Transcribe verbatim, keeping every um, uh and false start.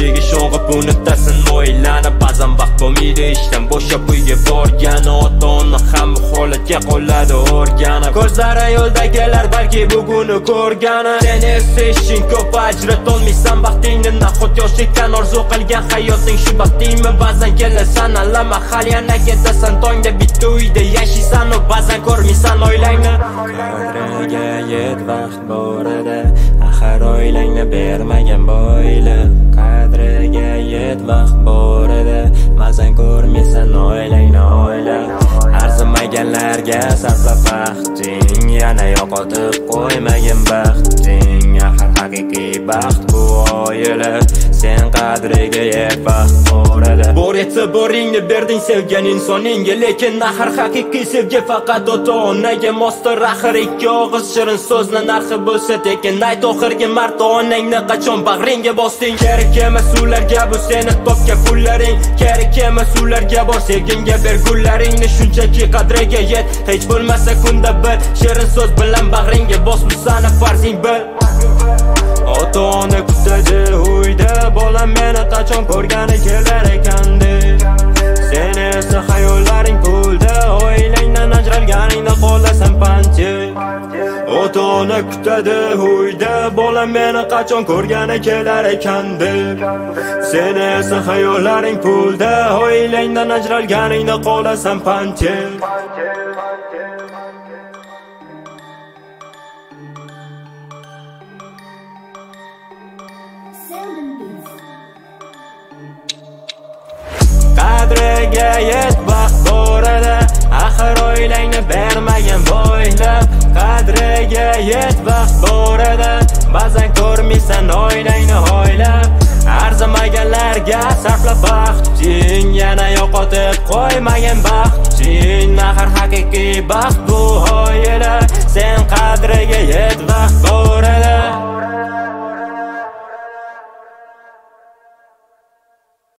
ishiga sho'ng'ib unutasan o'ylanib. Ba'zan vaqt bo'lmaydi ishdan bo'shab uyga borgan ota-ona ham holatga qoladi o'rganib. Ko'zlari yo'ldagilar balki buguni ko'rgani. Sen esa ishing ko'p ajratolmaysan baxtingni. Nahot yoshlikdan orzu qilgan hayoting shu baxtingmi? Ba'zan kelasan alla mahal yana ketasan. Tongda bitta uyda yashaysan u ba'zan ko'rmaysan oilangni. Qadriga yet vaqt bor edi, axir oilangni bermagan boylar. Qadriga yet vaqt bor edi, ba'zan ko'rmaysan oilangni oila. Arzimaganlarga sarflab vaqting, yana yo'qotib qo'ymagin baxting. Axir haqiqiy baxt bu oila. Sen qadriga yet vaqt bor edi. Bor etsa boringni berding sevgan insoningga, lekin axir haqiqiy sevgi faqat ota-onaga mosdir. Axir ikki og'iz shirin so'zni narxi bo'lsa tekin. Ayt oxirgi marta onangni qachon bag'ringga bosding? Kerak emas ularga bu seni topgan pullaring. Kerak emas ularga bor sevgingga ber gullaringni. Shunchaki qadriga yet, hech bo'lmasa kunda bir shirin so'z bilan bag'ringga bos, bu sani farzing bil. Ota-ona kutadi uyda, bolam meni qachon ko'rgani kelar ekandi. Sen esa xayollaring pulda, oilangdan ajralganingda qolasan panchi. Ota-ona kutadi uyda, bolam meni qachon ko'rgani kelar ekandi. Sen esa xayollaring pulda, oilangdan ajralganingda qolasan panchi. Qadriga yet vaqt bor edi, axir oilangni bermagan boylar. Qadriga yet vaqt bor edi, ba'zan ko'rmaysan oilangni oila. Arzimaganlarga sarflab vaqting, yana yo'qotib qo'ymagan baxting. Axir haqiqiy baxt bu oila. Sen